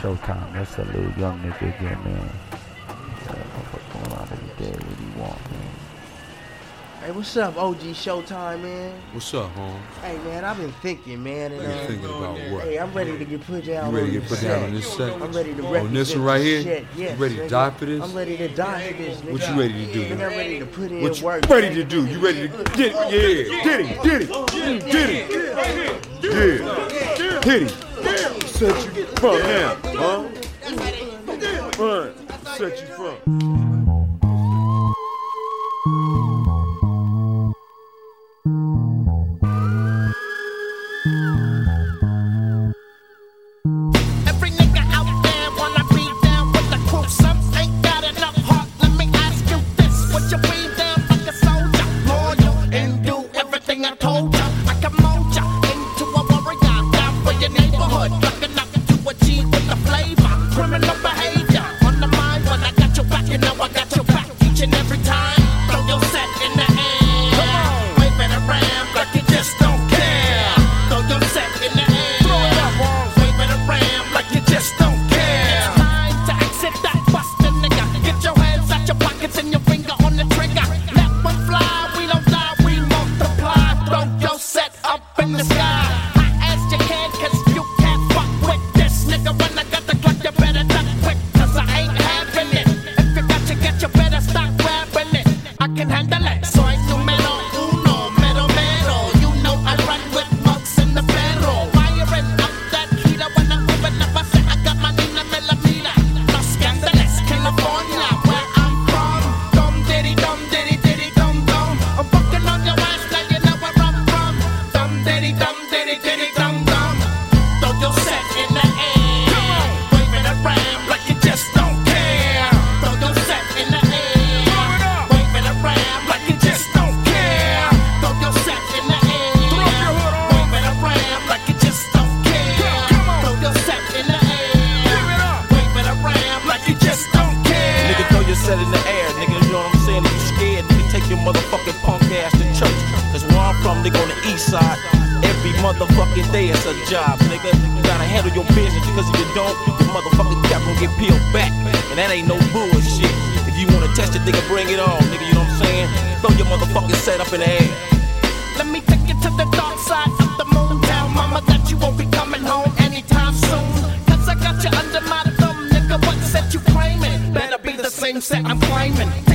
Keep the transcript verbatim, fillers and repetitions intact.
Showtime. That's a little young nigga again, man. Uh, what's going on every day? What do you want, man? Hey, what's up, O G Showtime, man? What's up, Holmes? Hey, man, I've been thinking, man. And, You uh, thinking about what? Hey, I'm ready to get put down. You ready to on get this put down set. on this set? I'm ready to On represent this one right here? Shit. Yes, You ready to nigga. die for this? I'm ready to die for this, nigga. What you ready to do? Nigga, I'm ready to put in What you work. ready to do? You ready to get yeah, get him, get him, get him, yeah, hit him. Set you from now, huh? Run, set you from. Every nigga out there wanna be down with the crew. Some ain't got enough heart. Let me ask you this: would you be down like a soldier, loyal, and do everything I told ya? I can mold ya into a warrior, down for your neighborhood, looking up to a G with the flavor. Criminal behavior on the mind when I got your back, you know I got your back each and every time. Throw your set in the air, come on, wave it around like you just don't care. Throw your set in the air, throw it up, wave it around like you just don't care. It's time to exit that busted nigga. Get your hands out your pockets and your finger on the trigger. Let one fly, we don't die, we multiply. Throw your set up in the sky, high as you can, cause you can't fuck with this nigga. When I got the clock, you better duck quick, cause I ain't having it. If you got to get, you better stop grabbing it. I can handle it, so I numero uno, mero mero. You know I run with mugs in the barrel. Firing up that heater when I'm moving up. I say I got my Nina Melamina. Los Angeles, California, where I'm from. Dum diddy dum diddy diddy dum dum. I'm fucking on your ass, now you know where I'm from. Dum diddy dum diddy diddy dum dum. Throw your set in the air, wave it around like you just don't care. Throw your set in the air, wave it around like you just don't care. Throw your set in the air, wave it around like you just don't care. Throw your set in the air, wave it around like you just don't care. Nigga, throw your set in the air, nigga, you know what I'm saying? If you scared, nigga, take your motherfucking punk ass to church. Cause where I'm from, nigga, on the east side, every motherfucking day it's a job, nigga. You gotta handle your business, because if you don't, your motherfucking cap gon' get peeled back. And that ain't no bullshit. If you wanna test it, nigga, bring it on, nigga, you know what I'm saying? Throw your motherfucking set up in the air. Let me take you to the dark side of the moon. Tell mama that you won't be coming home anytime soon. Cause I got you under my thumb, nigga. What set you claiming? Better be the same set I'm claiming.